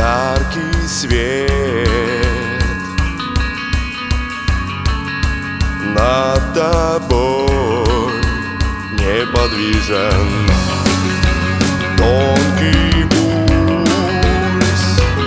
яркий свет над тобой неподвижен. Тонкий пульс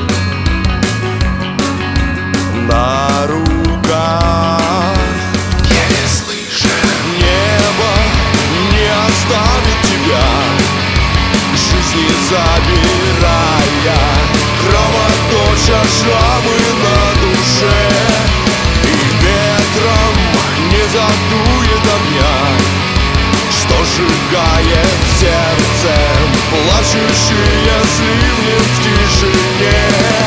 на руках. Я не слышу. Небо не оставит тебя, жизни забирая, кровоточа шрамы на душе. И ветром не задует огня, что сжигает сердце, плачущие сливни в тишине.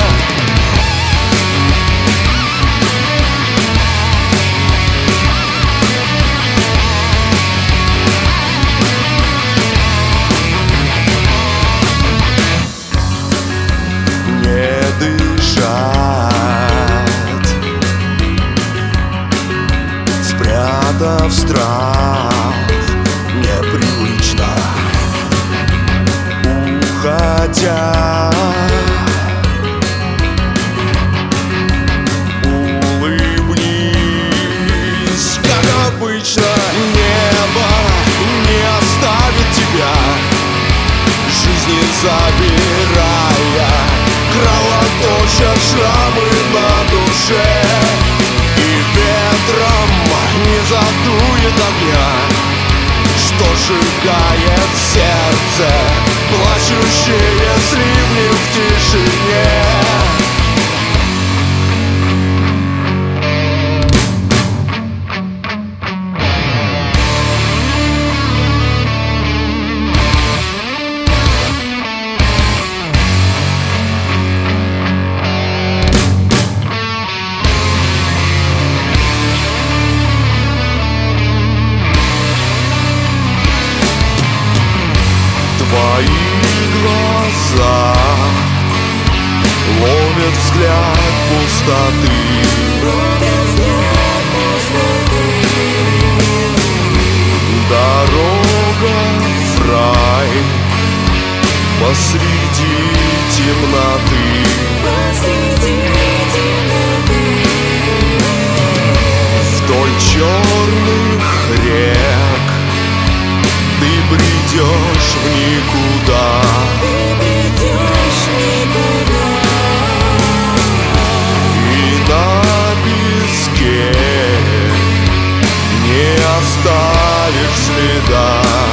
Спрятав страх, непривычно уходя, улыбнись, как обычно. Небо не оставит тебя, жизни забирая, кровоточа шрамы на душе. И ветром не задует огня, что сжигает сердце, плачущие сливни в тишине. Твои глаза ловят взгляд пустоты, дорога в рай посреди темноты. Вдоль черных рек ты бредешь в никуда. И на песке не оставишь следа.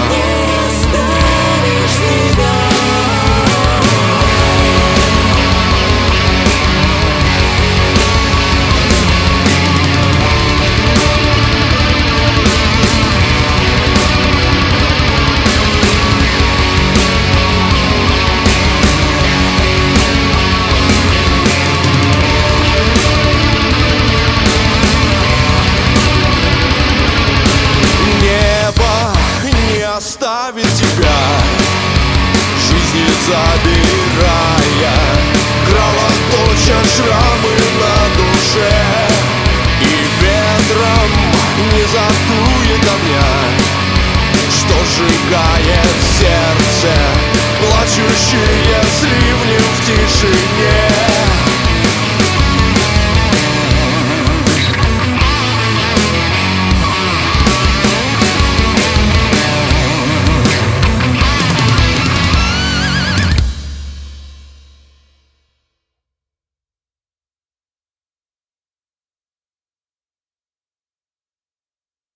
Оставит тебя, жизни забирая, кровоточа шрамы на душе. И ветром не задует